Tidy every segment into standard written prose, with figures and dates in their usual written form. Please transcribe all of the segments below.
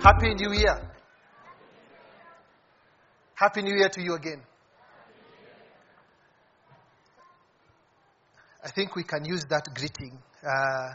Happy New Year. Happy New Year to you again. I think we can use that greeting. I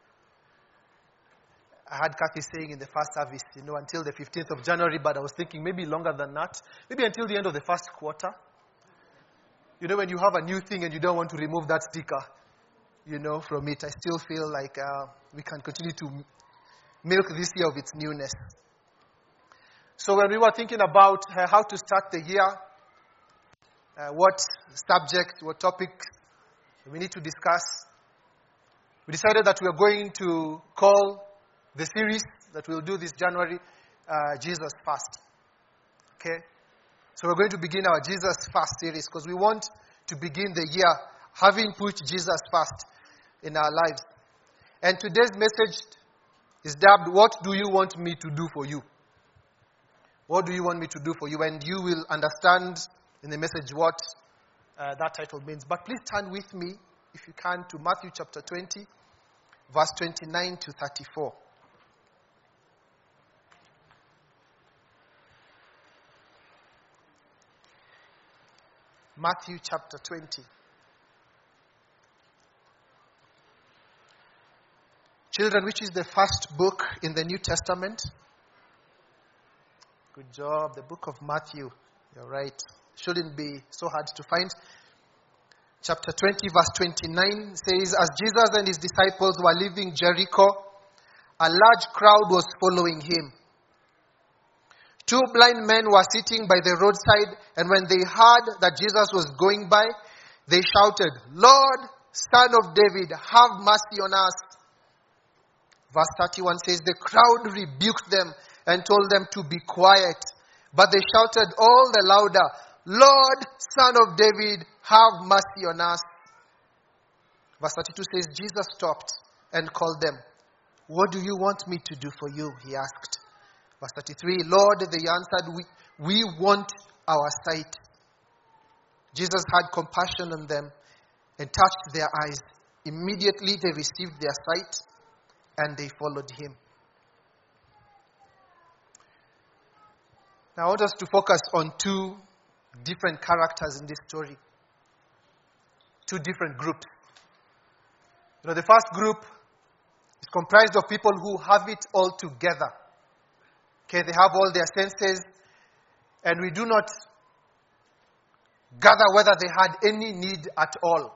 had Kathy saying in the first service, until the 15th of January, but I was thinking maybe longer than that. Maybe until the end of the first quarter. When you have a new thing and you don't want to remove that sticker, from it, I still feel like we can continue to milk this year of its newness. So when we were thinking about how to start the year, what subject, what topic we need to discuss, we decided that we are going to call the series that we'll do this January, Jesus First. Okay? So we're going to begin our Jesus First series because we want to begin the year having put Jesus first in our lives. And today's message is dubbed, "What do you want me to do for you?" What do you want me to do for you? And you will understand in the message what that title means. But please turn with me, if you can, to Matthew chapter 20, verse 29 to 34. Matthew chapter 20. Children, which is the first book in the New Testament? Good job. The book of Matthew. You're right. Shouldn't be so hard to find. Chapter 20, verse 29 says, "As Jesus and his disciples were leaving Jericho, a large crowd was following him. 2 blind men were sitting by the roadside, and when they heard that Jesus was going by, they shouted, 'Lord, Son of David, have mercy on us.' Verse 31 says, "The crowd rebuked them and told them to be quiet. But they shouted all the louder, 'Lord, Son of David, have mercy on us.' Verse 32 says, Jesus stopped and called them. 'What do you want me to do for you?' he asked. Verse 33, 'Lord,' they answered, we want our sight.' Jesus had compassion on them and touched their eyes. Immediately they received their sight and they followed him." Now I want us to focus on 2 different characters in this story. 2 different groups. The first group is comprised of people who have it all together. Okay, they have all their senses, and we do not gather whether they had any need at all.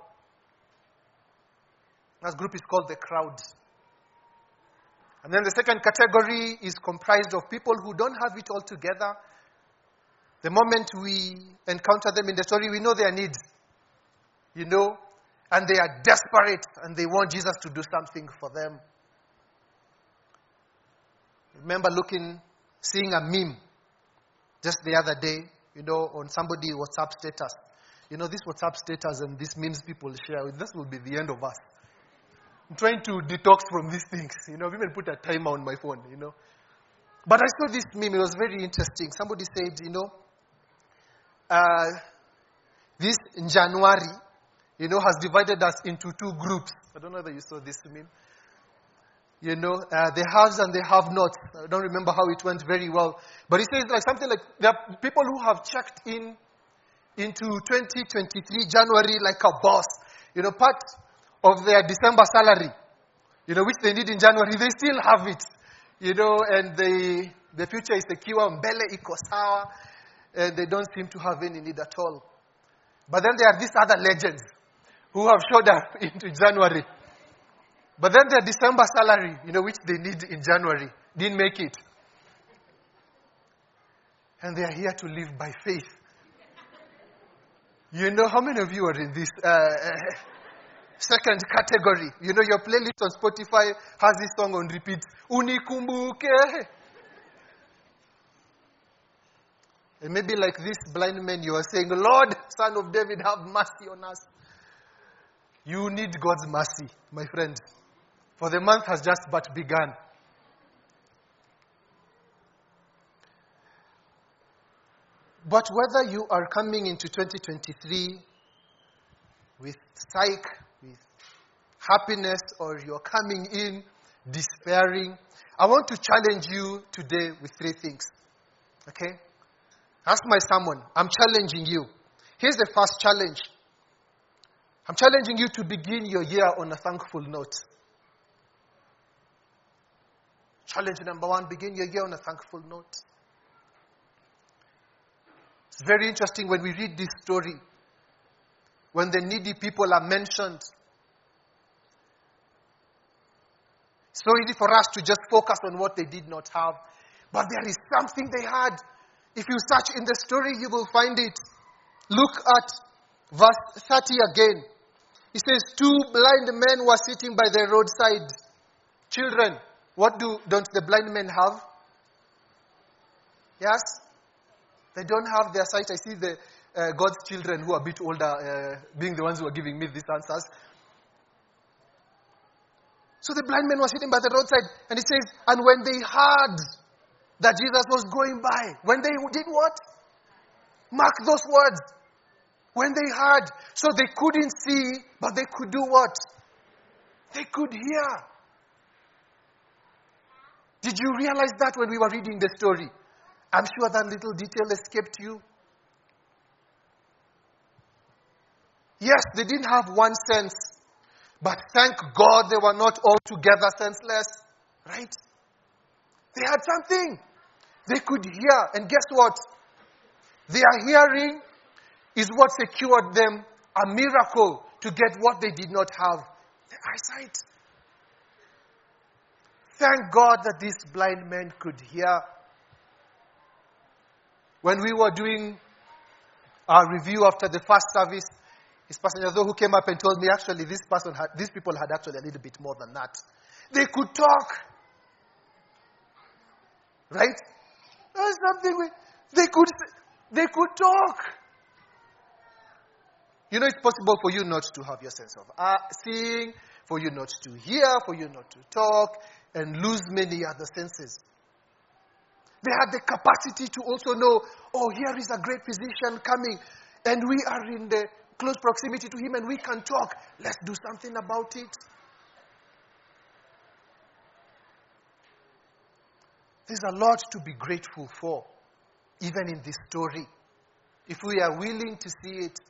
That group is called the crowd. And then the second category is comprised of people who don't have it all together. The moment we encounter them in the story, we know their needs. And they are desperate and they want Jesus to do something for them. I remember seeing a meme just the other day, on somebody's WhatsApp status. This WhatsApp status and these memes people share, this will be the end of us. I'm trying to detox from these things. I've even put a timer on my phone, But I saw this meme, it was very interesting. Somebody said, this January, has divided us into 2 groups. I don't know whether you saw this meme. The haves and the have-nots. I don't remember how it went very well. But it says something like, there are people who have checked into 2023 January like a boss. Part of their December salary, which they need in January, they still have it. And the future is secure, mbele iko sawa, and they don't seem to have any need at all. But then there are these other legends who have showed up into January. But then their December salary, which they need in January, didn't make it. And they are here to live by faith. How many of you are in this second category? Your playlist on Spotify has this song on repeat. Unikumbuke. And maybe like this blind man, you are saying, "Lord, Son of David, have mercy on us." You need God's mercy, my friend. For the month has just but begun. But whether you are coming into 2023 with psych, with happiness, or you're coming in despairing. I want to challenge you today with 3 things. Okay? That's my sermon. I'm challenging you. Here's the first challenge. I'm challenging you to begin your year on a thankful note. Challenge number 1, begin your year on a thankful note. It's very interesting when we read this story, when the needy people are mentioned. It's so easy for us to just focus on what they did not have. But there is something they had. If you search in the story, you will find it. Look at verse 30 again. It says, 2 blind men were sitting by the roadside. Children, what don't the blind men have? Yes? They don't have their sight. I see the God's children who are a bit older being the ones who are giving me these answers. So the blind men were sitting by the roadside, and it says, and when they heard that Jesus was going by, when they did what? Mark those words. When they heard. So they couldn't see, but they could do what? They could hear. Did you realize that when we were reading the story? I'm sure that little detail escaped you. Yes, they didn't have one sense. But thank God they were not altogether senseless. Right? They had something. They could hear. And guess what? Their hearing is what secured them a miracle to get what they did not have. The eyesight. Thank God that these blind men could hear. When we were doing our review after the first service, it's Pastor Nyazo who came up and told me, actually, these people had actually a little bit more than that. They could talk. Right? There's something they could talk. You know, it's possible for you not to have your sense of seeing, for you not to hear, for you not to talk, and lose many other senses. They had the capacity to also know, oh, here is a great physician coming, and we are in the close proximity to him, and we can talk. Let's do something about it. There's a lot to be grateful for, even in this story, if we are willing to see it.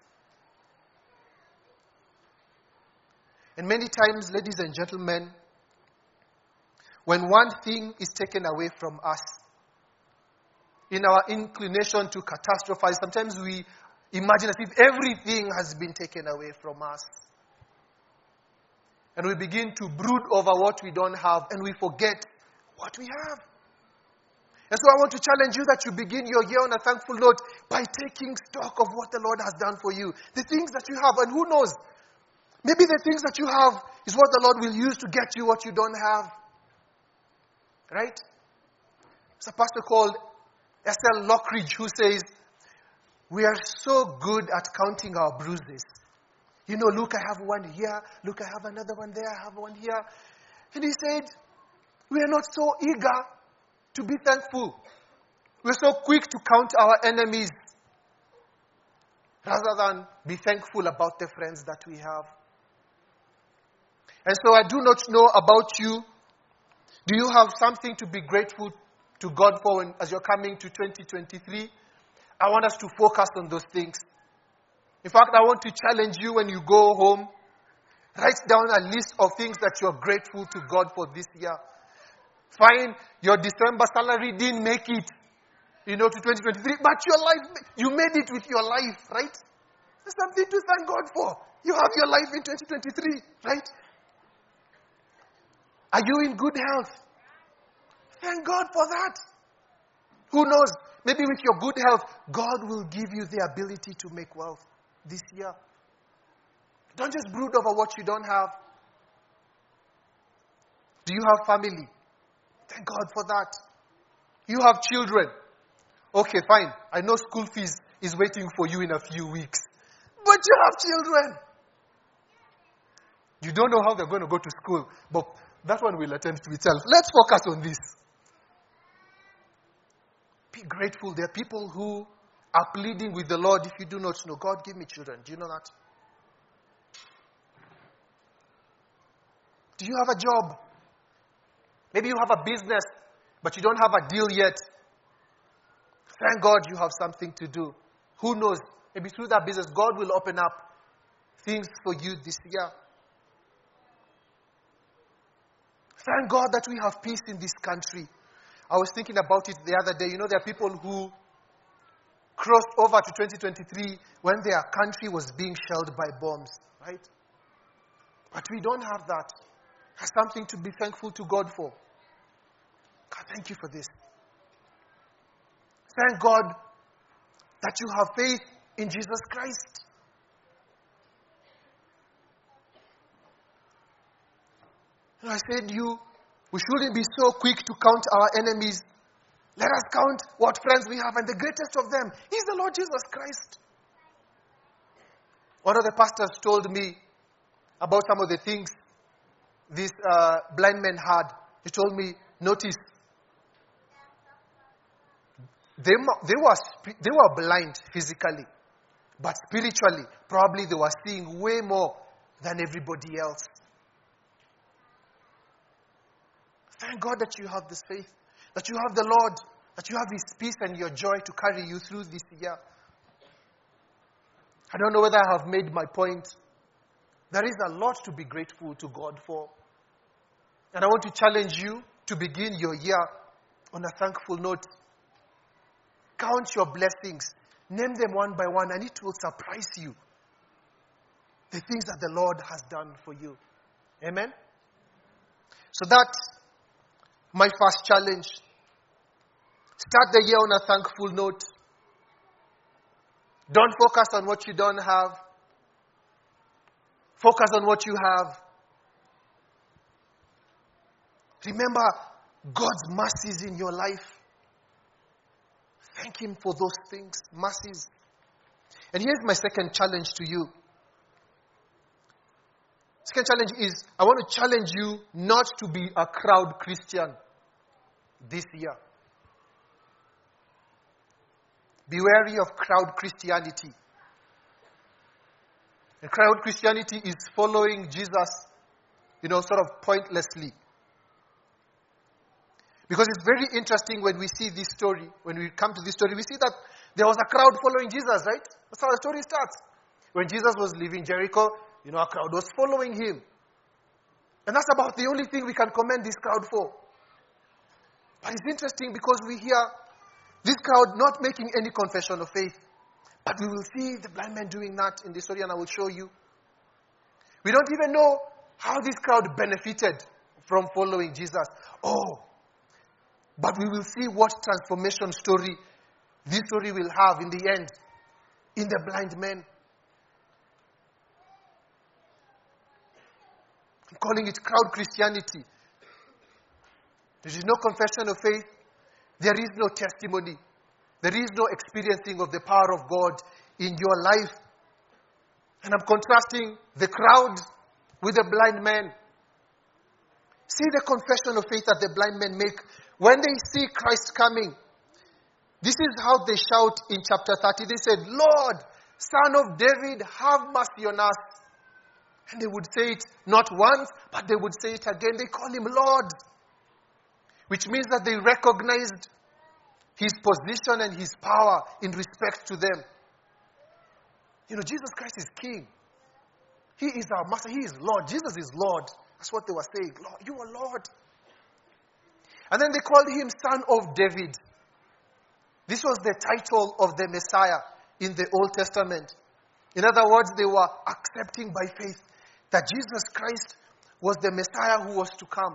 And many times, ladies and gentlemen, when one thing is taken away from us, in our inclination to catastrophize, sometimes we imagine as if everything has been taken away from us. And we begin to brood over what we don't have, and we forget what we have. And so I want to challenge you that you begin your year on a thankful note by taking stock of what the Lord has done for you. The things that you have, and who knows, maybe the things that you have is what the Lord will use to get you what you don't have. Right? There's a pastor called S.L. Lockridge who says, we are so good at counting our bruises. You know, look, I have one here. Look, I have another one there. I have one here. And he said, we are not so eager to be thankful. We're so quick to count our enemies rather than be thankful about the friends that we have. And so I do not know about you. Do you have something to be grateful to God for as you're coming to 2023? I want us to focus on those things. In fact, I want to challenge you when you go home. Write down a list of things that you're grateful to God for this year. Find your December salary didn't make it, to 2023. But your life, you made it with your life, right? There's something to thank God for. You have your life in 2023, right? Are you in good health? Thank God for that. Who knows? Maybe with your good health, God will give you the ability to make wealth this year. Don't just brood over what you don't have. Do you have family? Thank God for that. You have children. Okay, fine. I know school fees is waiting for you in a few weeks. But you have children. You don't know how they're going to go to school. But that one will attend to itself. Let's focus on this. Be grateful. There are people who are pleading with the Lord. If you do not know, God, give me children. Do you know that? Do you have a job? Maybe you have a business, but you don't have a deal yet. Thank God you have something to do. Who knows? Maybe through that business, God will open up things for you this year. Thank God that we have peace in this country. I was thinking about it the other day. You know, there are people who crossed over to 2023 when their country was being shelled by bombs, right? But we don't have that. That's something to be thankful to God for. God, thank you for this. Thank God that you have faith in Jesus Christ. And I said we shouldn't be so quick to count our enemies. Let us count what friends we have, and the greatest of them is the Lord Jesus Christ. One of the pastors told me about some of the things this blind man had. He told me, notice, they were blind physically, but spiritually, probably they were seeing way more than everybody else. Thank God that you have this faith, that you have the Lord, that you have His peace and your joy to carry you through this year. I don't know whether I have made my point. There is a lot to be grateful to God for. And I want to challenge you to begin your year on a thankful note. Count your blessings. Name them one by one, and it will surprise you. The things that the Lord has done for you. Amen? So that's my first challenge. Start the year on a thankful note. Don't focus on what you don't have. Focus on what you have. Remember God's mercies in your life. Thank Him for those things, mercies. And here's my second challenge to you. Second challenge is, I want to challenge you not to be a crowd Christian this year. Be wary of crowd Christianity. And crowd Christianity is following Jesus, sort of pointlessly. Because it's very interesting when we see this story, when we come to this story, we see that there was a crowd following Jesus, right? That's how the story starts. When Jesus was leaving Jericho, a crowd was following Him. And that's about the only thing we can commend this crowd for. But it's interesting because we hear this crowd not making any confession of faith. But we will see the blind man doing that in the story, and I will show you. We don't even know how this crowd benefited from following Jesus. But we will see what transformation story this story will have in the end, in the blind man. I'm calling it crowd Christianity. There is no confession of faith. There is no testimony. There is no experiencing of the power of God in your life. And I'm contrasting the crowd with the blind man. See the confession of faith that the blind men make when they see Christ coming. This is how they shout in chapter 30. They said, "Lord, Son of David, have mercy on us." And they would say it not once, but they would say it again. They call Him Lord. Which means that they recognized His position and His power in respect to them. Jesus Christ is King. He is our Master. He is Lord. Jesus is Lord. That's what they were saying. Lord, you are Lord. And then they called Him Son of David. This was the title of the Messiah in the Old Testament. In other words, they were accepting by faith that Jesus Christ was the Messiah who was to come.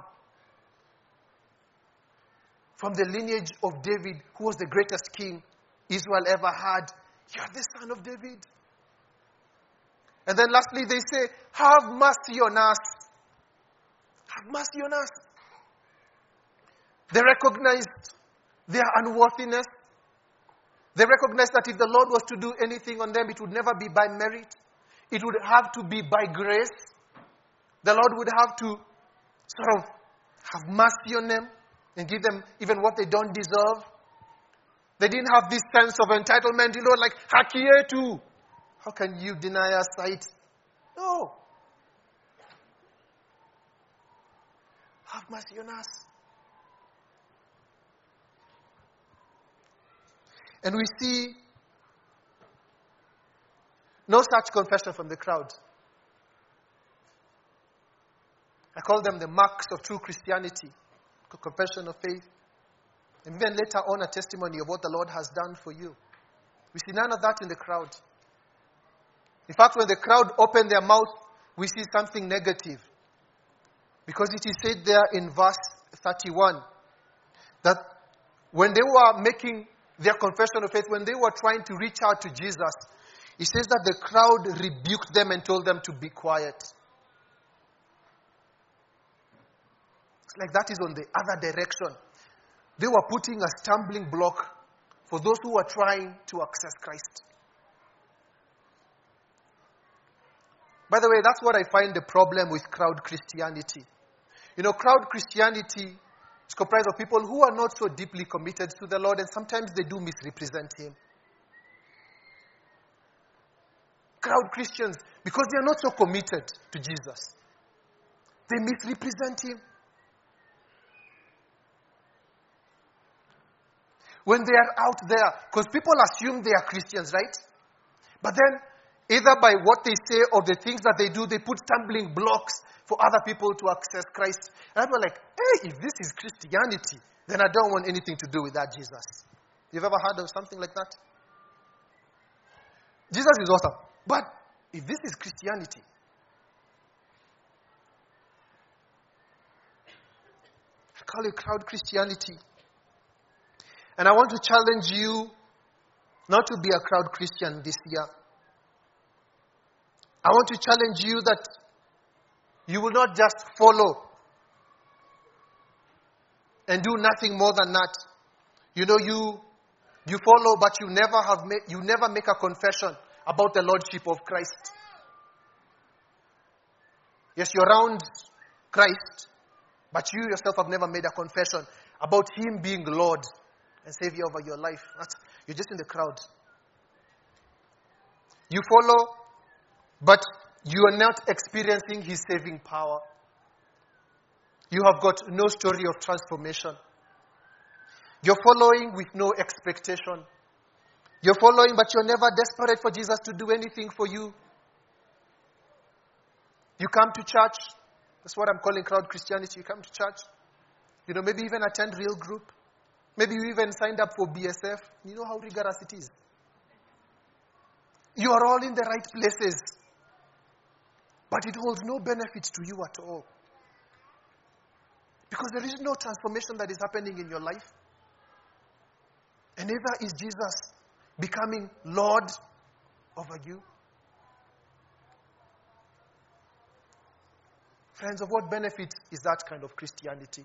From the lineage of David, who was the greatest king Israel ever had. You are the Son of David. And then lastly, they say, "Have mercy on us." Have mercy on us. They recognized their unworthiness. They recognized that if the Lord was to do anything on them, it would never be by merit. It would have to be by grace. The Lord would have to sort of have mercy on them and give them even what they don't deserve. They didn't have this sense of entitlement, like, haki yetu. How can you deny us sight? No. Have mercy on us. And we see no such confession from the crowd. I call them the marks of true Christianity. Confession of faith. And then later on a testimony of what the Lord has done for you. We see none of that in the crowd. In fact, when the crowd opened their mouth, we see something negative. Because it is said there in verse 31 that when they were making their confession of faith, when they were trying to reach out to Jesus, it says that the crowd rebuked them and told them to be quiet. It's like that is on the other direction. They were putting a stumbling block for those who were trying to access Christ. By the way, that's what I find the problem with crowd Christianity. You know, crowd Christianity is comprised of people who are not so deeply committed to the Lord, and sometimes they do misrepresent Him. Crowd Christians, because they are not so committed to Jesus, they misrepresent Him. When they are out there, because people assume they are Christians, right? But then, either by what they say or the things that they do, they put stumbling blocks for other people to access Christ. And I'm like, hey, if this is Christianity, then I don't want anything to do with that Jesus. You've ever heard of something like that? Jesus is awesome. But if this is Christianity, I call it crowd Christianity. And I want to challenge you not to be a crowd Christian this year. I want to challenge you that you will not just follow and do nothing more than that. You know, you follow, but you never make a confession about the Lordship of Christ. Yes, you're around Christ, but you yourself have never made a confession about Him being Lord and Savior over your life. You're just in the crowd. You follow, but you are not experiencing His saving power. You have got no story of transformation. You're following with no expectation. You're following, but you're never desperate for Jesus to do anything for you. You come to church. That's what I'm calling crowd Christianity. You come to church. You know, maybe even attend real group. Maybe you even signed up for BSF. You know how rigorous it is. You are all in the right places. But it holds no benefit to you at all. Because there is no transformation that is happening in your life. And neither is Jesus becoming Lord over you. Friends, of what benefit is that kind of Christianity?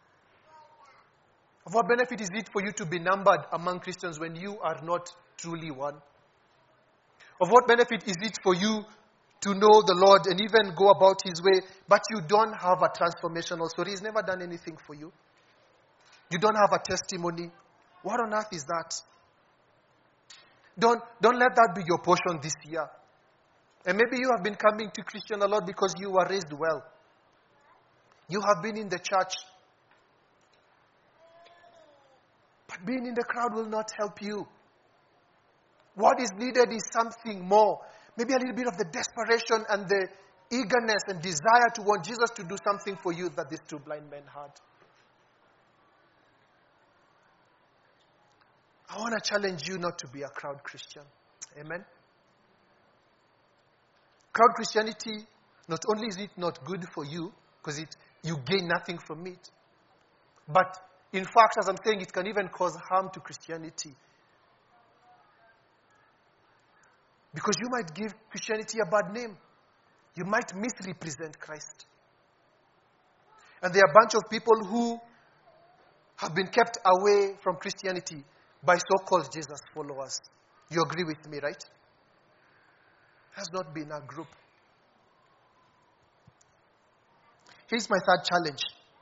Of what benefit is it for you to be numbered among Christians when you are not truly one? Of what benefit is it for you to know the Lord and even go about His way, but you don't have a transformational story? He's never done anything for you. You don't have a testimony. What on earth is that? Don't let that be your portion this year. And maybe you have been coming to Christian a lot because you were raised well. You have been in the church. But being in the crowd will not help you. What is needed is something more. Maybe a little bit of the desperation and the eagerness and desire to want Jesus to do something for you that these two blind men had. I want to challenge you not to be a crowd Christian. Amen? Crowd Christianity, not only is it not good for you, because you gain nothing from it, but in fact, as I'm saying, it can even cause harm to Christianity. Because you might give Christianity a bad name. You might misrepresent Christ. And there are a bunch of people who have been kept away from Christianity by so-called Jesus followers. You agree with me, right? Has not been a group. Here's my third challenge.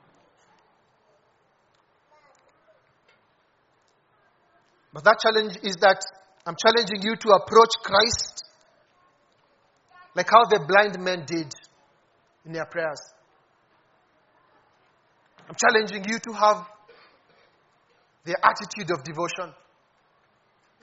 But that challenge is that I'm challenging you to approach Christ like how the blind men did in their prayers. I'm challenging you to have the attitude of devotion.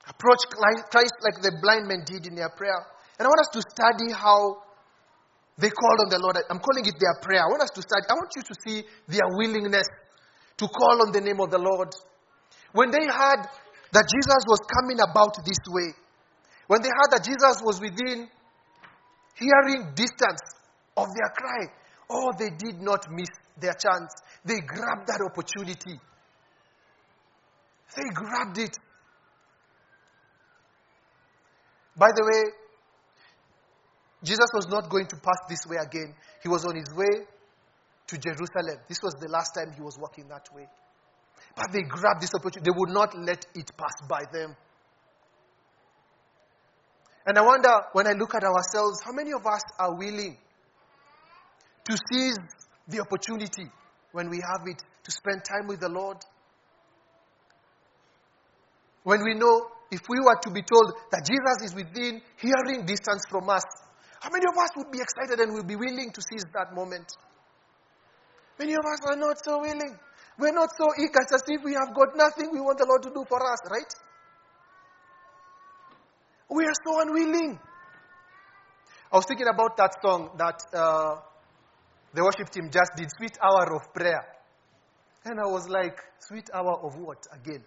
Approach Christ like the blind men did in their prayer. And I want us to study how they called on the Lord. I'm calling it their prayer. I want us to study. I want you to see their willingness to call on the name of the Lord. When they heard that Jesus was coming about this way, when they heard that Jesus was within hearing distance of their cry, they did not miss their chance. They grabbed that opportunity. They grabbed it. By the way, Jesus was not going to pass this way again. He was on his way to Jerusalem. This was the last time he was walking that way. But they grabbed this opportunity. They would not let it pass by them. And I wonder, when I look at ourselves, how many of us are willing to seize the opportunity when we have it to spend time with the Lord? When we know, if we were to be told that Jesus is within hearing distance from us, how many of us would be excited and will be willing to seize that moment? Many of us are not so willing. We're not so eager. It's as if we have got nothing we want the Lord to do for us, right? We are so unwilling. I was thinking about that song that the worship team just did, Sweet Hour of Prayer. And I was like, sweet hour of what again?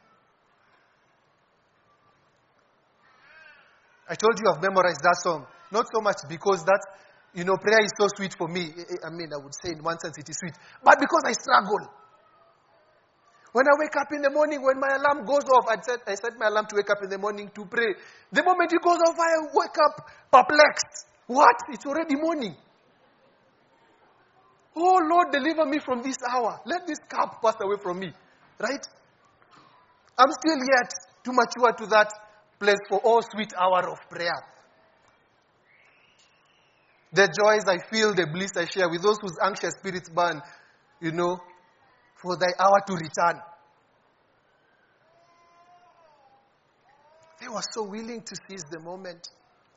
I told you I've memorized that song. Not so much because prayer is so sweet for me. I would say in one sense it is sweet. But because I struggle. When I wake up in the morning, when my alarm goes off, I set my alarm to wake up in the morning to pray. The moment it goes off, I wake up perplexed. What? It's already morning. Oh Lord, deliver me from this hour. Let this cup pass away from me. Right? I'm still yet too mature to that place for sweet hour of prayer. The joys I feel, the bliss I share with those whose anxious spirits burn, for thy hour to return. They were so willing to seize the moment.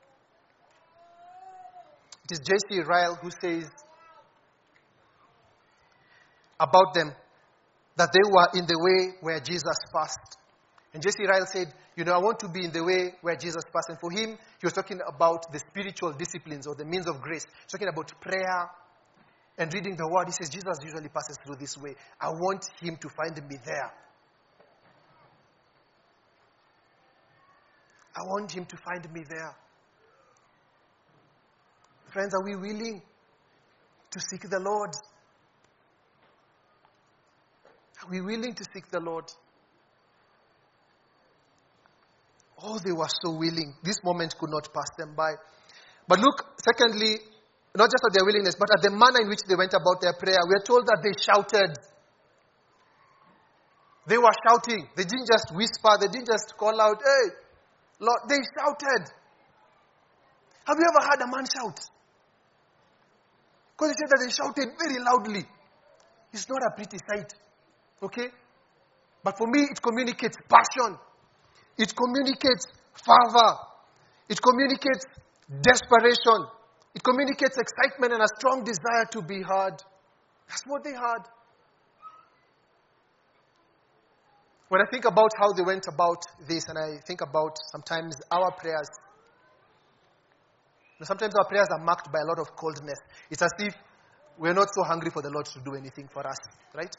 It is J.C. Ryle who says about them that they were in the way where Jesus passed. And J.C. Ryle said, I want to be in the way where Jesus passed. And for him, he was talking about the spiritual disciplines or the means of grace. He's talking about prayer and reading the word. He says, Jesus usually passes through this way. I want him to find me there. I want him to find me there. Friends, are we willing to seek the Lord? Are we willing to seek the Lord? They were so willing. This moment could not pass them by. But look, secondly, not just at their willingness, but at the manner in which they went about their prayer. We are told that they shouted. They were shouting. They didn't just whisper. They didn't just call out, hey, Lord. They shouted. Have you ever heard a man shout? Because he said that they shouted very loudly. It's not a pretty sight. Okay? But for me, it communicates passion. It communicates fervor. It communicates desperation. It communicates excitement and a strong desire to be heard. That's what they had. When I think about how they went about this, and I think about sometimes our prayers, sometimes our prayers are marked by a lot of coldness. It's as if we're not so hungry for the Lord to do anything for us, right?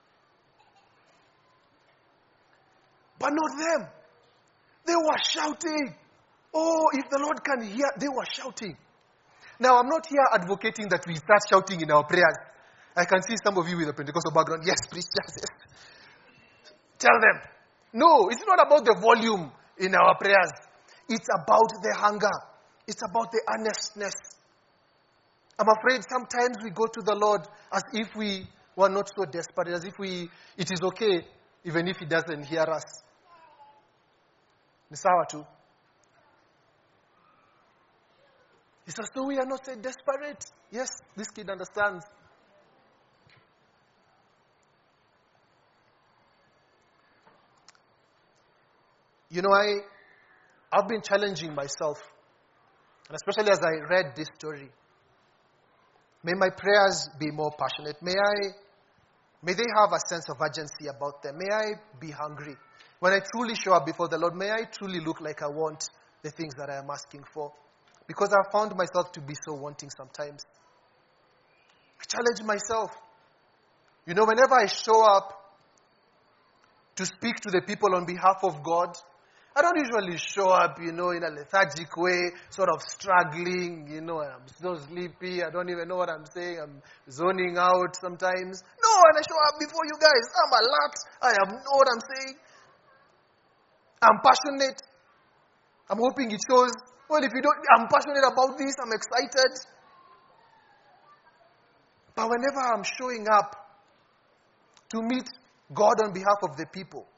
But not them. They were shouting. If the Lord can hear, they were shouting. Now, I'm not here advocating that we start shouting in our prayers. I can see some of you with a Pentecostal background. Yes, please, yes. Tell them. No, it's not about the volume in our prayers. It's about the hunger. It's about the earnestness. I'm afraid sometimes we go to the Lord as if we were not so desperate, as if it is okay, even if He doesn't hear us. Ni sawa tu. He says, no, we are not so desperate. Yes, this kid understands. I've been challenging myself, and especially as I read this story. May my prayers be more passionate. May they have a sense of urgency about them. May I be hungry. When I truly show up before the Lord, may I truly look like I want the things that I am asking for. Because I've found myself to be so wanting sometimes. I challenge myself. Whenever I show up to speak to the people on behalf of God, I don't usually show up, in a lethargic way, sort of struggling, and I'm so sleepy, I don't even know what I'm saying, I'm zoning out sometimes. No, when I show up before you guys, I'm alert, I know what I'm saying. I'm passionate. I'm hoping it shows. Well, if you don't, I'm passionate about this, I'm excited. But whenever I'm showing up to meet God on behalf of the people,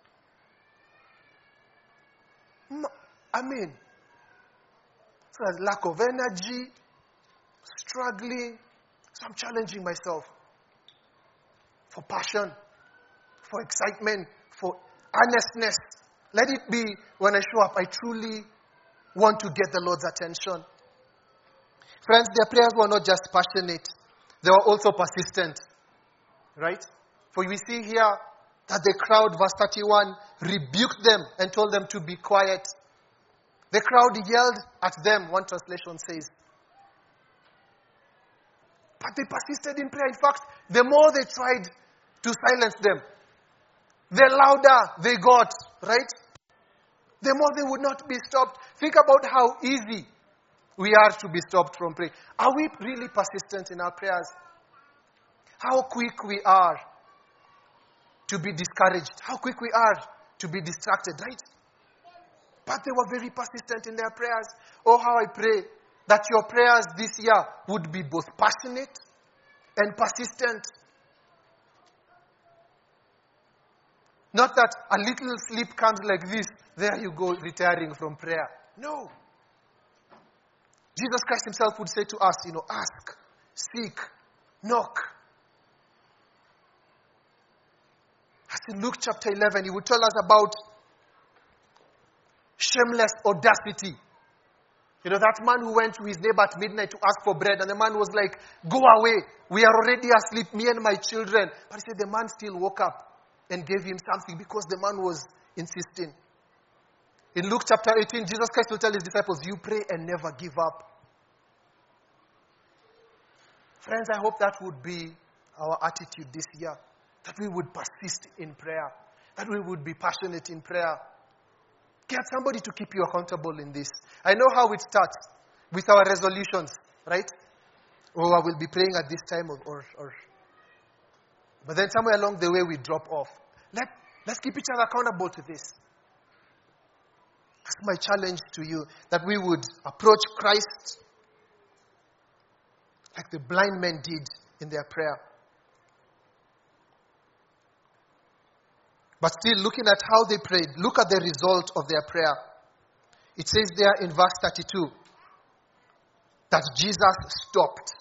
it's a lack of energy, struggling. So I'm challenging myself for passion, for excitement, for earnestness. Let it be when I show up, I truly want to get the Lord's attention. Friends, their prayers were not just passionate, they were also persistent. Right? For we see here that the crowd, verse 31, rebuked them and told them to be quiet. The crowd yelled at them, one translation says. But they persisted in prayer. In fact, the more they tried to silence them, the louder they got, right? The more they would not be stopped. Think about how easy we are to be stopped from praying. Are we really persistent in our prayers? How quick we are to be discouraged. How quick we are to be distracted, right? But they were very persistent in their prayers. Oh, how I pray that your prayers this year would be both passionate and persistent. Not that a little sleep comes like this, there you go, retiring from prayer. No. Jesus Christ himself would say to us, ask, seek, knock. As in Luke chapter 11, he would tell us about shameless audacity. That man who went to his neighbor at midnight to ask for bread, and the man was like, go away, we are already asleep, me and my children. But he said the man still woke up and gave him something because the man was insisting. In Luke chapter 18, Jesus Christ will tell his disciples, you pray and never give up. Friends, I hope that would be our attitude this year. That we would persist in prayer. That we would be passionate in prayer. Get somebody to keep you accountable in this. I know how it starts with our resolutions, right? Oh, I will be praying at this time or but then somewhere along the way we drop off. Let's keep each other accountable to this. That's my challenge to you, that we would approach Christ like the blind men did in their prayer. But still, looking at how they prayed, look at the result of their prayer. It says there in verse 32 that Jesus stopped.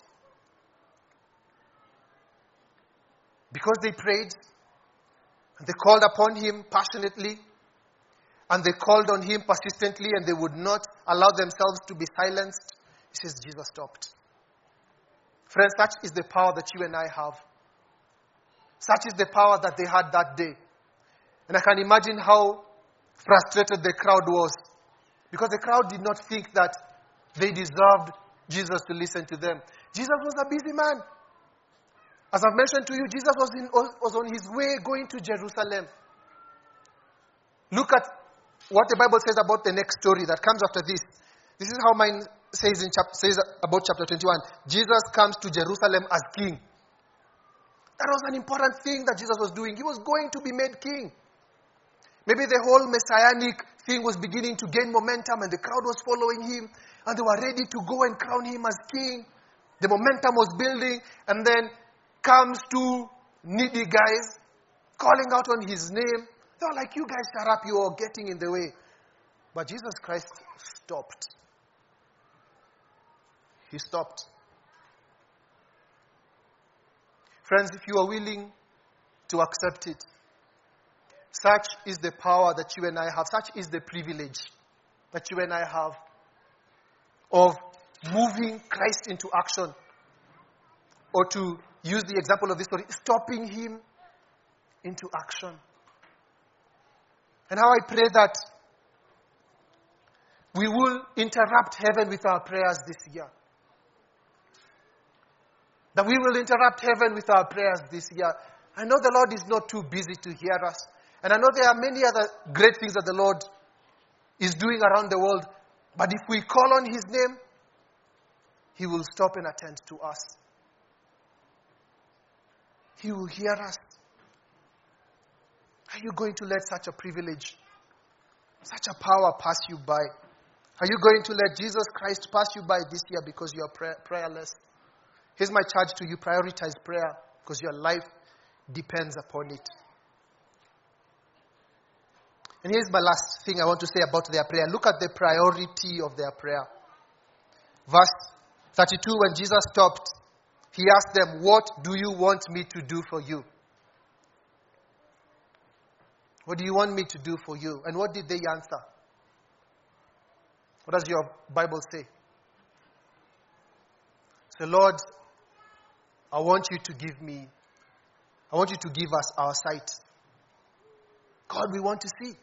Because they prayed, and they called upon him passionately, and they called on him persistently, and they would not allow themselves to be silenced, he says Jesus stopped. Friends, such is the power that you and I have. Such is the power that they had that day. And I can imagine how frustrated the crowd was. Because the crowd did not think that they deserved Jesus to listen to them. Jesus was a busy man. As I've mentioned to you, Jesus was on his way going to Jerusalem. Look at what the Bible says about the next story that comes after this. This is how mine says about chapter 21. Jesus comes to Jerusalem as king. That was an important thing that Jesus was doing. He was going to be made king. Maybe the whole messianic thing was beginning to gain momentum and the crowd was following him and they were ready to go and crown him as king. The momentum was building, and then comes two needy guys calling out on his name. They were like, you guys shut up, you are getting in the way. But Jesus Christ stopped. He stopped. Friends, if you are willing to accept it, such is the power that you and I have. Such is the privilege that you and I have of moving Christ into action. Or to use the example of this story, stopping him into action. And how I pray that we will interrupt heaven with our prayers this year. That we will interrupt heaven with our prayers this year. I know the Lord is not too busy to hear us. And I know there are many other great things that the Lord is doing around the world. But if we call on His name, He will stop and attend to us. He will hear us. Are you going to let such a privilege, such a power pass you by? Are you going to let Jesus Christ pass you by this year because you are prayerless? Here's my charge to you. Prioritize prayer because your life depends upon it. And here's my last thing I want to say about their prayer. Look at the priority of their prayer. Verse 32, when Jesus stopped, He asked them, "What do you want me to do for you?" What do you want me to do for you? And what did they answer? What does your Bible say? So, Lord, I want you to give us our sight. God, we want to see.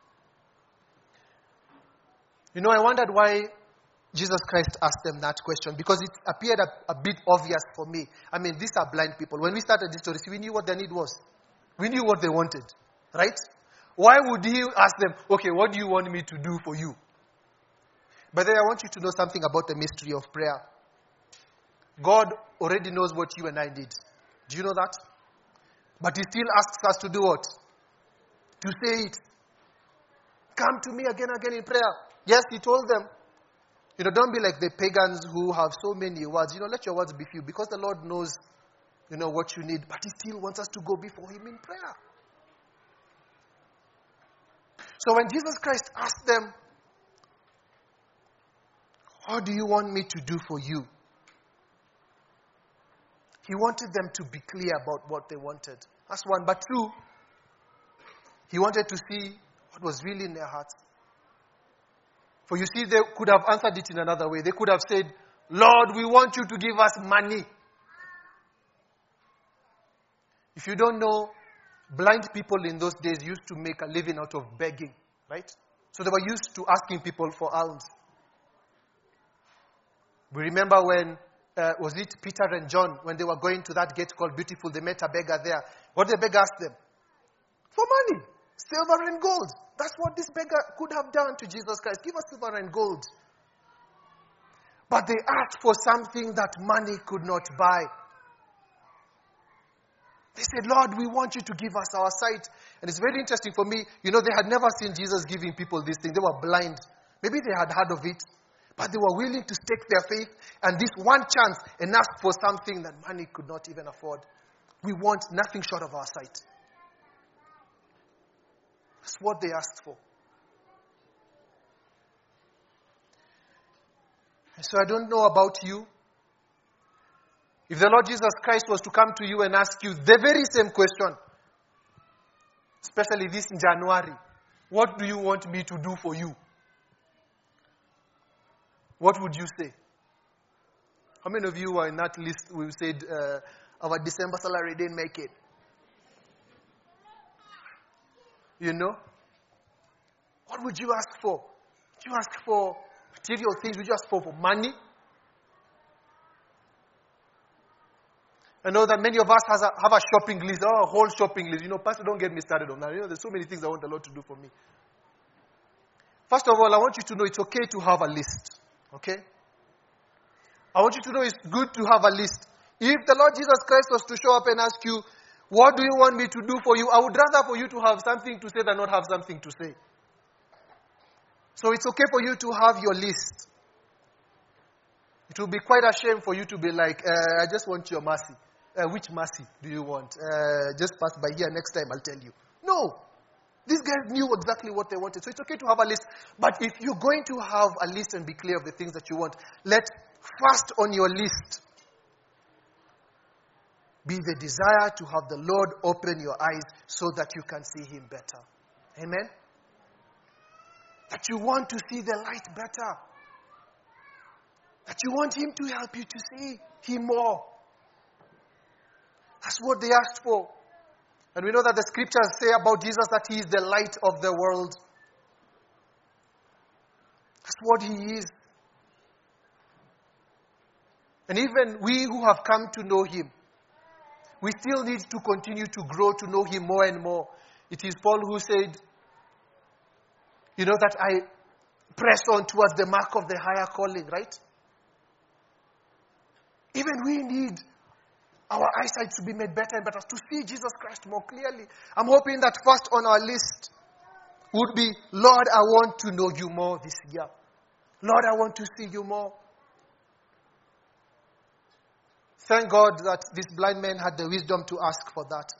You know, I wondered why Jesus Christ asked them that question, because it appeared a bit obvious for me. I mean, these are blind people. When we started this story, we knew what their need was. We knew what they wanted, right? Why would He ask them, okay, what do you want me to do for you? But then I want you to know something about the mystery of prayer. God already knows what you and I need. Do you know that? But He still asks us to do what? To say it. Come to me again in prayer. Yes, He told them. Don't be like the pagans who have so many words. Let your words be few, because the Lord knows, what you need. But He still wants us to go before Him in prayer. So when Jesus Christ asked them, "What do you want me to do for you?" He wanted them to be clear about what they wanted. That's one. But two, He wanted to see what was really in their hearts. For you see, they could have answered it in another way. They could have said, "Lord, we want you to give us money." If you don't know, blind people in those days used to make a living out of begging, right? So they were used to asking people for alms. We remember when, was it Peter and John, when they were going to that gate called Beautiful, they met a beggar there. What did the beggar ask them? For money, silver and gold. That's what this beggar could have done to Jesus Christ. Give us silver and gold. But they asked for something that money could not buy. They said, "Lord, we want you to give us our sight." And it's very interesting for me. They had never seen Jesus giving people these things. They were blind. Maybe they had heard of it. But they were willing to stake their faith and this one chance and ask for something that money could not even afford. We want nothing short of our sight. That's what they asked for. And so I don't know about you. If the Lord Jesus Christ was to come to you and ask you the very same question, especially this in January, "What do you want me to do for you?" What would you say? How many of you are in that list who said, our December salary didn't make it? What would you ask for? Would you ask for material things? Would you ask for money? I know that many of us have a shopping list, a whole shopping list. Pastor, don't get me started on that. There's so many things I want the Lord to do for me. First of all, I want you to know it's okay to have a list. Okay? I want you to know it's good to have a list. If the Lord Jesus Christ was to show up and ask you, "What do you want me to do for you?" I would rather for you to have something to say than not have something to say. So it's okay for you to have your list. It will be quite a shame for you to be like, "I just want your mercy." Which mercy do you want? Just pass by here, next time I'll tell you. No. These guys knew exactly what they wanted. So it's okay to have a list. But if you're going to have a list and be clear of the things that you want, let first on your list be the desire to have the Lord open your eyes so that you can see Him better. Amen? That you want to see the light better. That you want Him to help you to see Him more. That's what they asked for. And we know that the scriptures say about Jesus that he is the light of the world. That's what he is. And even we who have come to know him, we still need to continue to grow to know him more and more. It is Paul who said, that I press on towards the mark of the higher calling, right? Even we need our eyesight to be made better and better, to see Jesus Christ more clearly. I'm hoping that first on our list would be, Lord, I want to know you more this year. Lord, I want to see you more. Thank God that this blind man had the wisdom to ask for that.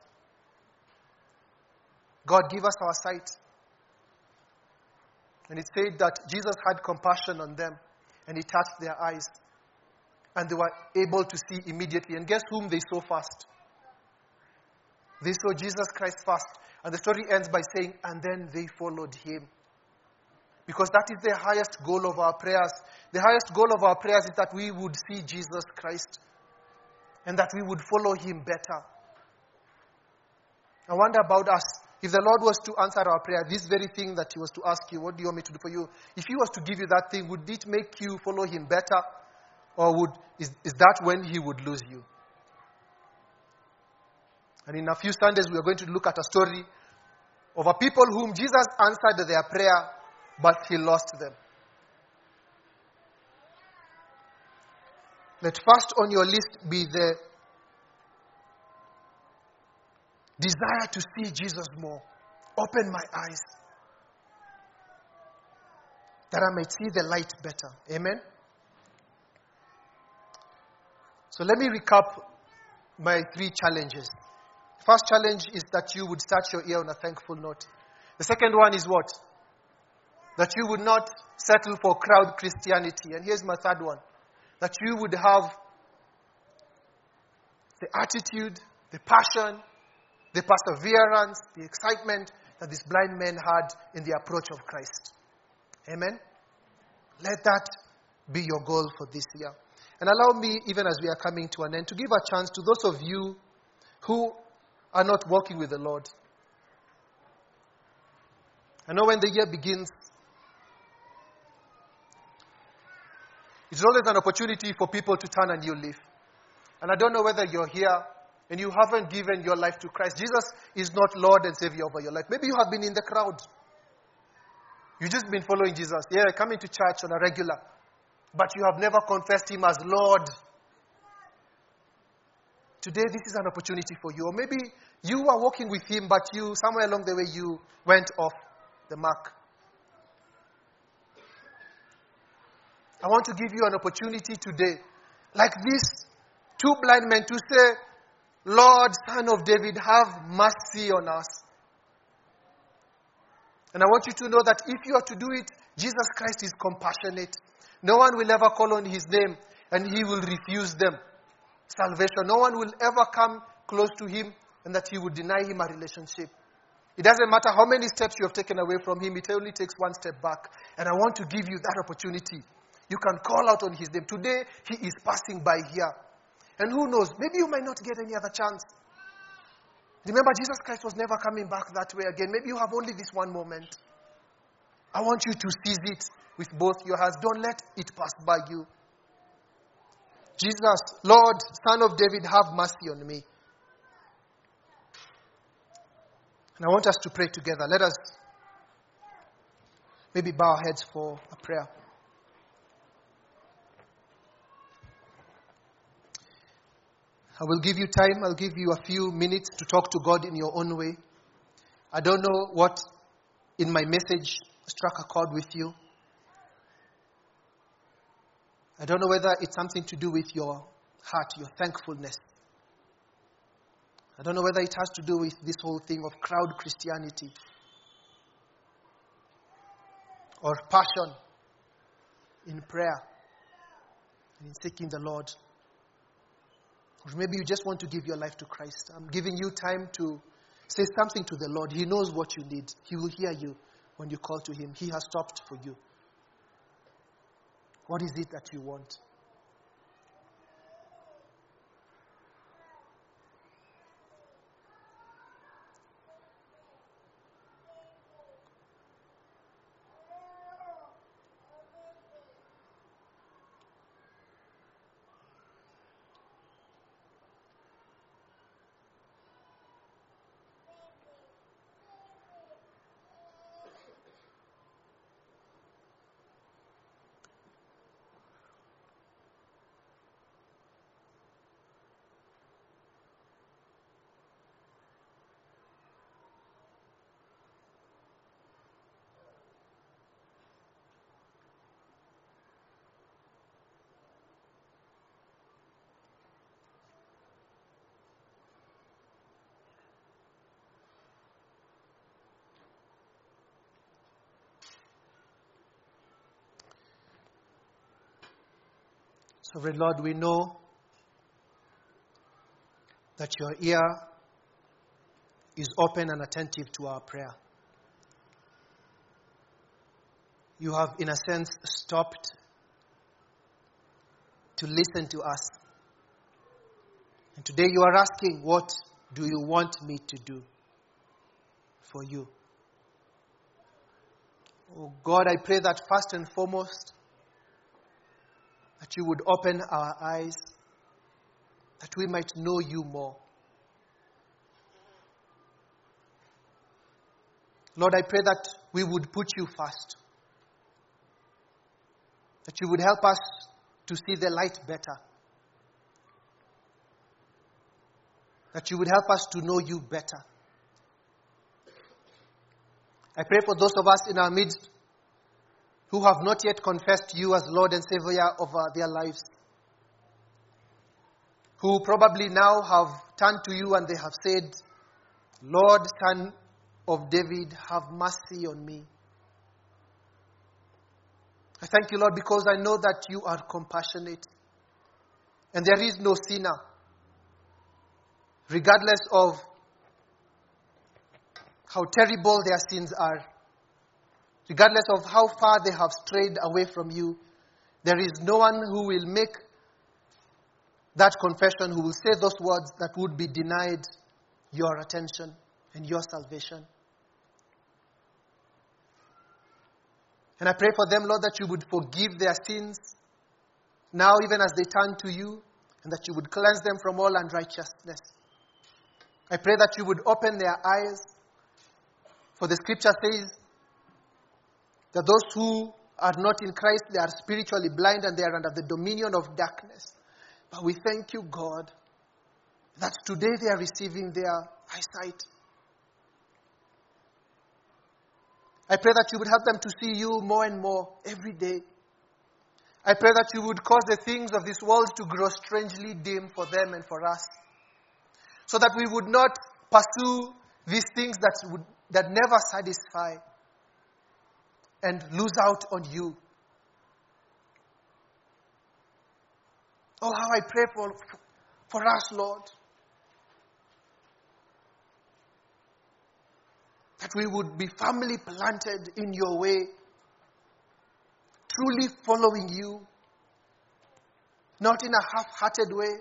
God, give us our sight. And it said that Jesus had compassion on them, and he touched their eyes. And they were able to see immediately. And guess whom they saw first? They saw Jesus Christ first. And the story ends by saying, and then they followed him. Because that is the highest goal of our prayers. The highest goal of our prayers is that we would see Jesus Christ. And that we would follow him better. I wonder about us. If the Lord was to answer our prayer, this very thing that he was to ask you, what do you want me to do for you? If he was to give you that thing, would it make you follow him better? Or is that when he would lose you? And in a few Sundays, we are going to look at a story of a people whom Jesus answered their prayer, but he lost them. Let first on your list be the desire to see Jesus more. Open my eyes, that I might see the light better. Amen? So let me recap my 3 challenges. First challenge is that you would start your year on a thankful note. The second one is what? That you would not settle for crowd Christianity. And here's my third one. That you would have the attitude, the passion, the perseverance, the excitement that this blind man had in the approach of Christ. Amen? Let that be your goal for this year. And allow me, even as we are coming to an end, to give a chance to those of you who are not walking with the Lord. I know when the year begins, it's always an opportunity for people to turn a new leaf. And I don't know whether you're here and you haven't given your life to Christ. Jesus is not Lord and Savior over your life. Maybe you have been in the crowd. You've just been following Jesus. Yeah, coming to church on a regular. But you have never confessed him as Lord. Today, this is an opportunity for you. Or maybe you are walking with him, but somewhere along the way, you went off the mark. I want to give you an opportunity today, like these 2 blind men, to say, Lord, Son of David, have mercy on us. And I want you to know that if you are to do it, Jesus Christ is compassionate. No one will ever call on his name and he will refuse them salvation. No one will ever come close to him and that he would deny him a relationship. It doesn't matter how many steps you have taken away from him, it only takes 1 step back. And I want to give you that opportunity. You can call out on his name. Today, he is passing by here. And who knows, maybe you might not get any other chance. Remember, Jesus Christ was never coming back that way again. Maybe you have only this one moment. I want you to seize it with both your hands. Don't let it pass by you. Jesus, Lord, Son of David, have mercy on me. And I want us to pray together. Let us maybe bow our heads for a prayer. I will give you time. I'll give you a few minutes to talk to God in your own way. I don't know what in my message struck a chord with you. I don't know whether it's something to do with your heart, your thankfulness. I don't know whether it has to do with this whole thing of crowd Christianity or passion in prayer and in seeking the Lord. Or maybe you just want to give your life to Christ. I'm giving you time to say something to the Lord. He knows what you need. He will hear you when you call to him. He has stopped for you. What is it that you want? Sovereign Lord, we know that your ear is open and attentive to our prayer. You have, in a sense, stopped to listen to us. And today you are asking, what do you want me to do for you? Oh God, I pray that first and foremost, that you would open our eyes, that we might know you more. Lord, I pray that we would put you first. That you would help us to see the light better. That you would help us to know you better. I pray for those of us in our midst who have not yet confessed you as Lord and Savior of their lives. Who probably now have turned to you and they have said, Lord, Son of David, have mercy on me. I thank you, Lord, because I know that you are compassionate. And there is no sinner, regardless of how terrible their sins are, regardless of how far they have strayed away from you, there is no one who will make that confession, who will say those words, that would be denied your attention and your salvation. And I pray for them, Lord, that you would forgive their sins now, even as they turn to you, and that you would cleanse them from all unrighteousness. I pray that you would open their eyes, for the scripture says that those who are not in Christ, they are spiritually blind and they are under the dominion of darkness. But we thank you, God, that today they are receiving their eyesight. I pray that you would help them to see you more and more every day. I pray that you would cause the things of this world to grow strangely dim for them and for us, so that we would not pursue these things that never satisfy and lose out on you. Oh, how I pray for us, Lord, that we would be firmly planted in your way, truly following you, not in a half-hearted way,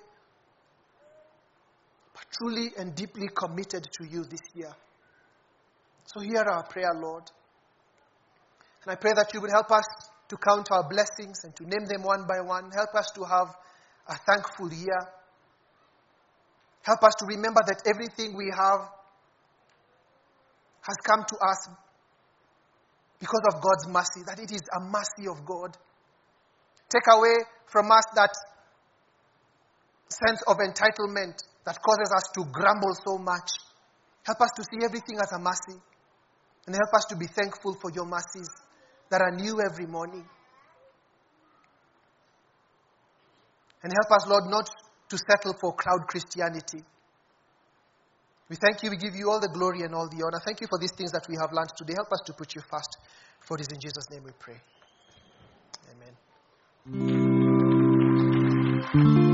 but truly and deeply committed to you this year. So hear our prayer, Lord. And I pray that you would help us to count our blessings and to name them one by one. Help us to have a thankful year. Help us to remember that everything we have has come to us because of God's mercy, that it is a mercy of God. Take away from us that sense of entitlement that causes us to grumble so much. Help us to see everything as a mercy. And help us to be thankful for your mercies that are new every morning. And help us, Lord, not to settle for crowd Christianity. We thank you, we give you all the glory and all the honor. Thank you for these things that we have learned today. Help us to put you first. For it is in Jesus' name we pray. Amen.